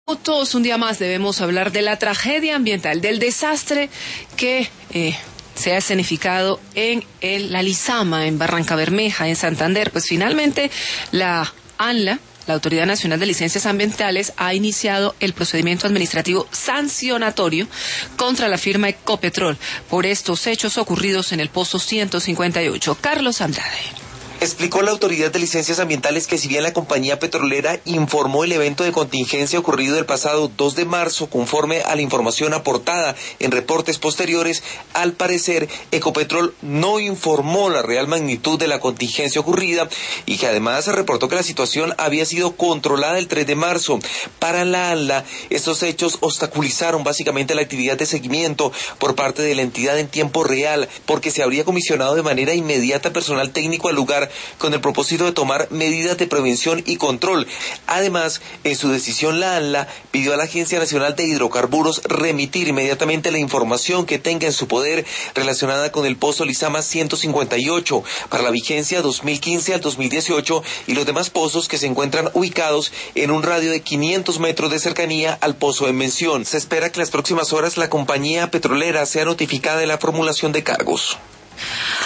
Un día más debemos hablar de la tragedia ambiental, del desastre que se ha escenificado en la Lizama, en Barrancabermeja, en Santander. Pues finalmente la ANLA, la Autoridad Nacional de Licencias Ambientales, ha iniciado el procedimiento administrativo sancionatorio contra la firma Ecopetrol por estos hechos ocurridos en el pozo 158. Carlos Andrade. Explicó la Autoridad de Licencias Ambientales que si bien la compañía petrolera informó el evento de contingencia ocurrido el pasado 2 de marzo conforme a la información aportada en reportes posteriores, al parecer Ecopetrol no informó la real magnitud de la contingencia ocurrida y que además se reportó que la situación había sido controlada el 3 de marzo. Para la ANLA, estos hechos obstaculizaron básicamente la actividad de seguimiento por parte de la entidad en tiempo real, porque se habría comisionado de manera inmediata personal técnico al lugar con el propósito de tomar medidas de prevención y control. Además, en su decisión la ANLA pidió a la Agencia Nacional de Hidrocarburos remitir inmediatamente la información que tenga en su poder relacionada con el pozo Lizama 158 para la vigencia 2015 al 2018 y los demás pozos que se encuentran ubicados en un radio de 500 metros de cercanía al pozo en mención. Se espera que en las próximas horas la compañía petrolera sea notificada de la formulación de cargos.